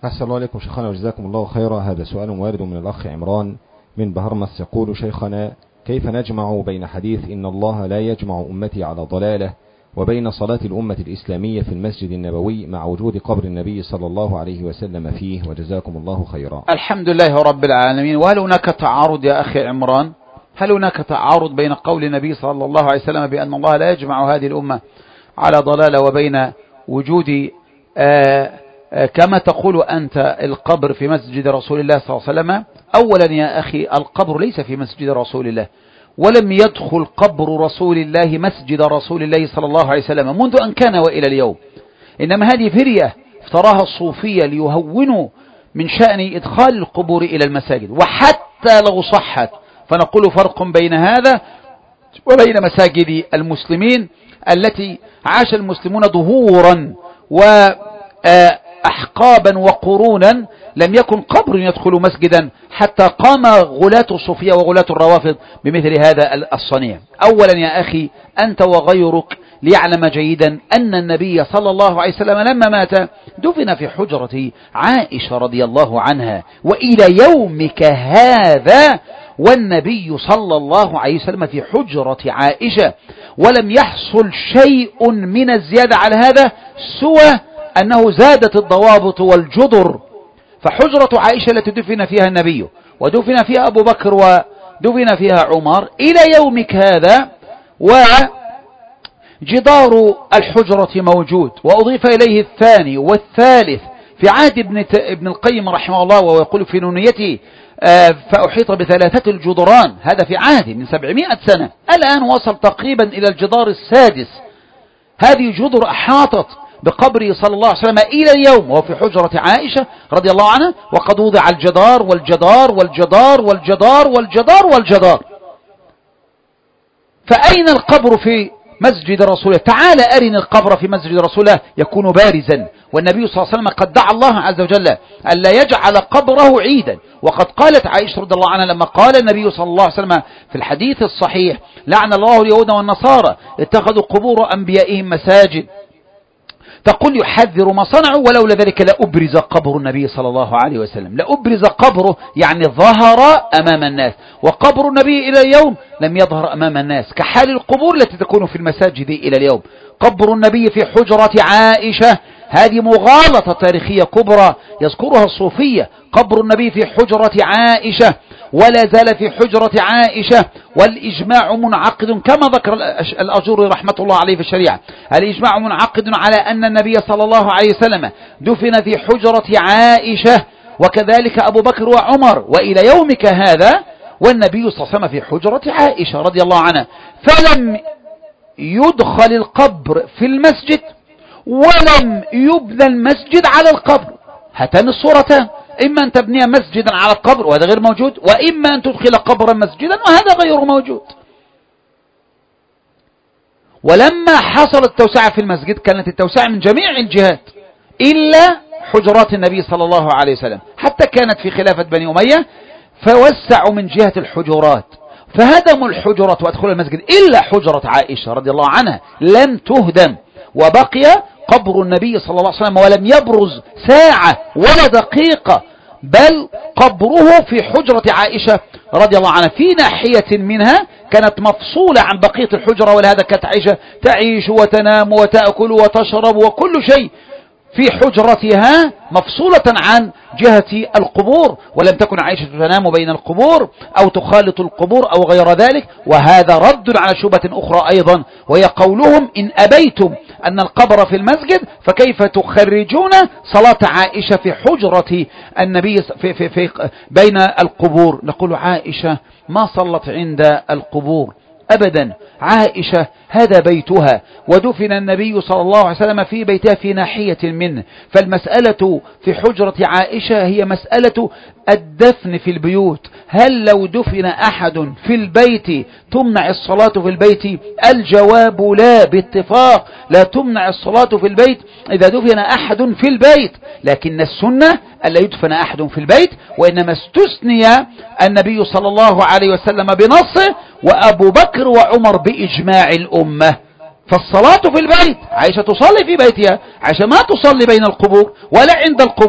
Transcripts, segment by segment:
أحسن الله عليكم شيخنا وجزاكم الله خيرا. هذا سؤال وارد من الأخ عمران من بهرمس يقول: شيخنا، كيف نجمع بين حديث إن الله لا يجمع أمتي على ضلالة وبين صلاة الأمة الإسلامية في المسجد النبوي مع وجود قبر النبي صلى الله عليه وسلم فيه، وجزاكم الله خيرا. الحمد لله رب العالمين. وهل هناك تعارض يا أخي عمران؟ هل هناك تعارض بين قول النبي صلى الله عليه وسلم بأن الله لا يجمع هذه الأمة على ضلالة وبين وجود كما تقول أنت القبر في مسجد رسول الله صلى الله عليه وسلم؟ أولا يا أخي، القبر ليس في مسجد رسول الله، ولم يدخل قبر رسول الله مسجد رسول الله صلى الله عليه وسلم منذ أن كان وإلى اليوم. إنما هذه فرية افتراها الصوفية ليهونوا من شأن إدخال القبور إلى المساجد، وحتى لو صحت فنقول فرق بين هذا وبين مساجد المسلمين التي عاش المسلمون ظهورا وأحقابا وقرونا، لم يكن قبر يدخل مسجدا حتى قام غلاة الصوفية وغلاة الروافض بمثل هذا الصنيع. أولا يا أخي، أنت وغيرك ليعلم جيدا أن النبي صلى الله عليه وسلم لما مات دفن في حجرة عائشة رضي الله عنها، وإلى يومك هذا والنبي صلى الله عليه وسلم في حجرة عائشة، ولم يحصل شيء من الزيادة على هذا سوى أنه زادت الضوابط والجدر. فحجرة عائشة التي دفن فيها النبي ودفن فيها أبو بكر ودفن فيها عمر إلى يومك هذا، وجدار الحجرة موجود، وأضيف إليه الثاني والثالث في عهد ابن القيم رحمه الله، ويقول في نونيته فأحيط بثلاثة الجدران، هذا في عهد من 700 سنة. الآن وصل تقريبا إلى الجدار السادس. هذه جدر أحاطت بقبره صلى الله عليه وسلم إلى اليوم، وهو في حجرة عائشة رضي الله عنها، وقد وضع الجدار والجدار والجدار والجدار والجدار والجدار. فأين القبر في مسجد رسول الله؟ تعال أرني القبر في مسجد رسول الله يكون بارزا. والنبي صلى الله عليه وسلم قد دعا الله عز وجل ألا يجعل قبره عيدا، وقد قالت عائشة رضي الله عنها لما قال النبي صلى الله عليه وسلم في الحديث الصحيح: لعن الله اليهود والنصارى اتخذوا قبور أنبيائهم مساجد، تقول يحذر ما صنعوا، ولولا ذلك لأبرز قبر النبي صلى الله عليه وسلم. لأبرز قبره يعني ظهر أمام الناس، وقبر النبي إلى اليوم لم يظهر أمام الناس، كحال القبور التي تكون في المساجد إلى اليوم. قبر النبي في حجرة عائشة هذه مغالطة تاريخية كبرى يذكرها الصوفية. قبر النبي في حجرة عائشة ولا زال في حجرة عائشة، والإجماع منعقد كما ذكر الأجوري رحمة الله عليه في الشريعة. الإجماع منعقد على أن النبي صلى الله عليه وسلم دفن في حجرة عائشة، وكذلك أبو بكر وعمر، وإلى يومك هذا والنبي صلى الله عليه وسلم في حجرة عائشة رضي الله عنها. فلم يدخل القبر في المسجد ولم يبنى المسجد على القبر. هاتان الصورتان: إما أن تبني مسجدا على القبر وهذا غير موجود، وإما أن تدخل قبرا مسجدا وهذا غير موجود. ولما حصلت التوسعة في المسجد كانت التوسعة من جميع الجهات إلا حجرات النبي صلى الله عليه وسلم، حتى كانت في خلافة بني أمية فوسعوا من جهة الحجرات، فهدموا الحجرات وأدخلوا المسجد إلا حجرة عائشة رضي الله عنها لم تهدم، وبقي قبر النبي صلى الله عليه وسلم ولم يبرز ساعة ولا دقيقة، بل قبره في حجرة عائشة رضي الله عنها في ناحية منها كانت مفصولة عن بقية الحجرة، ولهذا كانت عائشة تعيش وتنام وتأكل وتشرب وكل شيء في حجرتها مفصولة عن جهة القبور، ولم تكن عائشة تنام بين القبور أو تخالط القبور أو غير ذلك. وهذا رد على شبهة أخرى أيضا، وهي قولهم: إن أبيتم أن القبر في المسجد فكيف تخرجون صلاة عائشة في حجرة النبي في بين القبور؟ نقول: عائشة ما صلت عند القبور أبدا، عائشة هذا بيتها، ودفن النبي صلى الله عليه وسلم في بيتها في ناحية منه. فالمسألة في حجرة عائشة هي مسألة الدفن في البيوت. هل لو دفن أحد في البيت تمنع الصلاة في البيت؟ الجواب لا، باتفاق لا تمنع الصلاة في البيت إذا دفن أحد في البيت، لكن السنة ألا يدفن أحد في البيت، وإنما استثني النبي صلى الله عليه وسلم بنصه وأبو بكر وعمر بإجماع الأمة. فالصلاة في البيت، عائشة تصلي في بيتها، عائشة ما تصلي بين القبور ولا عند القبور،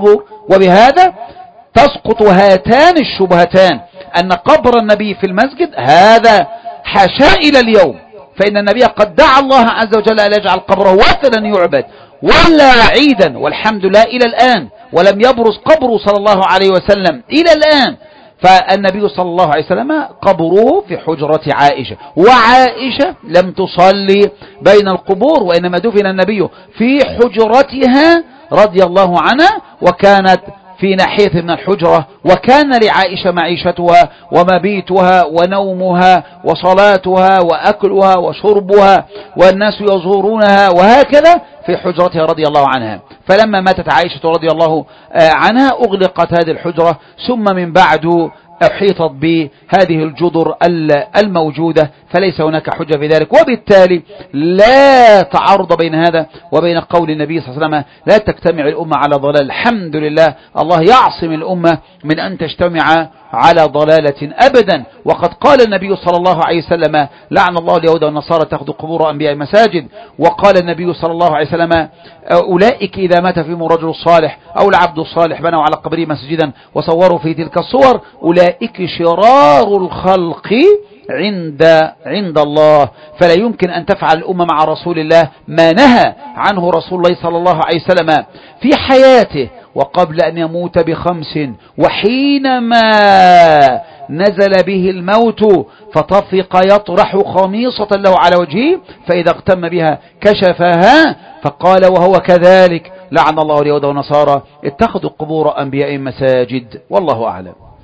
وبهذا تسقط هاتان الشبهتان، أن قبر النبي في المسجد هذا حاشا إلى اليوم، فإن النبي قد دعا الله عز وجل أن يجعل قبره وثنا يعبد ولا عيدا، والحمد لله إلى الآن، ولم يبرز قبره صلى الله عليه وسلم إلى الآن. فالنبي صلى الله عليه وسلم قبره في حجرة عائشة، وعائشة لم تصلي بين القبور، وإنما دفن النبي في حجرتها رضي الله عنها، وكانت في ناحية من الحجرة، وكان لعائشة معيشتها ومبيتها ونومها وصلاتها وأكلها وشربها، والناس يزورونها وهكذا في حجرتها رضي الله عنها. فلما ماتت عائشة رضي الله عنها أغلقت هذه الحجرة، ثم من بعد أحيطت بهذه الجدر الموجودة، فليس هناك حجة في ذلك، وبالتالي لا تعارض بين هذا وبين قول النبي صلى الله عليه وسلم لا تجتمع الأمة على ضلال. الحمد لله، الله يعصم الأمة من أن تجتمع على ضلالة أبدا. وقد قال النبي صلى الله عليه وسلم لعن الله اليهود والنصارى تأخذ قبور أنبياء مساجد. وقال النبي صلى الله عليه وسلم أولئك إذا مات فيهم رجل صالح أو العبد الصالح بنوا على قبره مسجدا وصوروا في تلك الصور أولئك شرار الخلق عند الله. فلا يمكن أن تفعل الأمة مع رسول الله ما نهى عنه رسول الله صلى الله عليه وسلم في حياته وقبل أن يموت ب5، وحينما نزل به الموت فطفق يطرح خميصة له على وجهه، فإذا اغتم بها كشفها، فقال وهو كذلك لعن الله اليهود والنصارى اتخذوا قبور أنبياء مساجد. والله أعلم.